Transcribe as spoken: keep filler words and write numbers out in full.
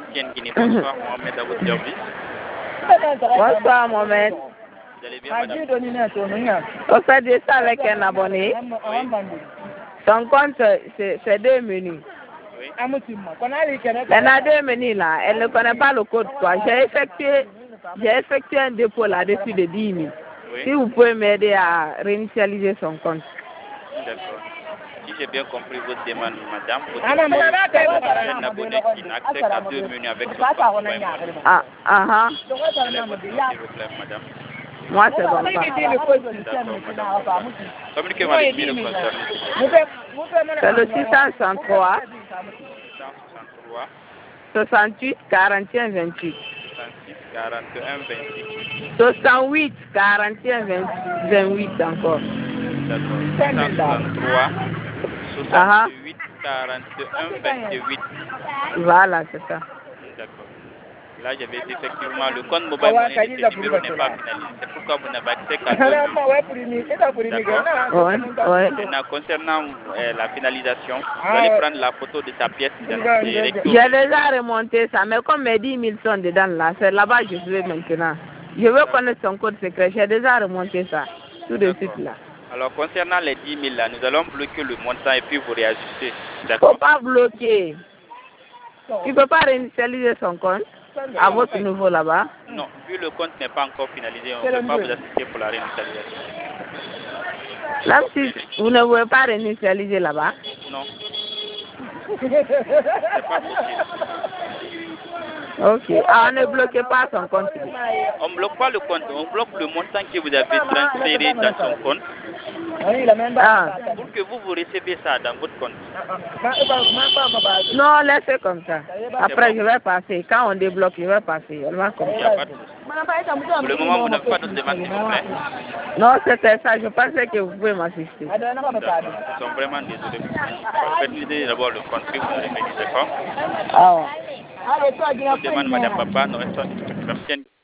Ancienne Guinée. Bonsoir, Mohamed à votre service. Bonsoir, Mohamed. Vous allez bien, madame? On fait de ça avec un abonné. Oui. Son compte, c'est deux menus. Oui. Maintenant, deux menus là, elle ne connaît pas le code. Quoi. J'ai effectué, j'ai effectué un dépôt là-dessus de dix mille. Oui. Si vous pouvez m'aider à réinitialiser son compte. D'accord. Si j'ai bien compris votre demande, madame, votre c'est un abonné qui n'accède qu'à deux menus avec son compte. Ah, ah, ah. Quel est votre nom, s'il vous plaît, madame? Moi, c'est bon. Pas. D'accord, madame. Communiquez-moi le numéro concerné, s'il vous plaît. C'est le six cent soixante-trois, cent soixante-trois, soixante-huit, quarante et un, vingt-huit. soixante-six, quarante et un, vingt-huit. soixante-huit, quarante et un, vingt-huit encore. D'accord. six cent soixante-trois, soixante-huit, quarante et un, vingt-huit. Voilà, c'est ça. D'accord. Là, j'avais effectivement le compte mobile money de ce numéro n'est pas finalisé. C'est pourquoi vous n'avez accès qu'à deux minutes. D'accord. Oui, oui. Maintenant, concernant euh, la finalisation, vous allez prendre la photo de sa pièce d'identité. J'ai déjà remonté ça, mais comme mes dix mille sont dedans là, c'est là-bas que je vais maintenant. Je veux connaître son code secret, j'ai déjà remonté ça, tout de suite là. Alors, concernant les dix mille là, nous allons bloquer le montant et puis vous réajuster. Il ne D'accord. faut pas bloquer. Tu ne peux pas réinitialiser son compte à votre niveau là-bas? Non, vu le compte n'est pas encore finalisé, on ne peut pas vous assister pour la réinitialisation. Même si vous ne pouvez pas réinitialiser là-bas? Non. C'est pas possible. Ok. Ah, on ne bloque pas son compte. On ne bloque pas le compte, on bloque le montant que vous avez transféré dans son compte. Ah. Pour que vous, vous recevez ça dans votre compte. Non, laissez comme ça. Après, je vais passer. Quand on débloque, je vais passer. On va comme Il n'y a ça. pas de souci. Pour le moment, vous n'avez pas d'autres demandes, s'il vous plaît. Non, c'était ça. Je pensais que vous pouvez m'assister. D'accord. Nous sommes vraiment désolés. Faites d'abord le compte, puis vous nous remettez, d'accord? Ah. Je vous demande, madame, papa, nous restons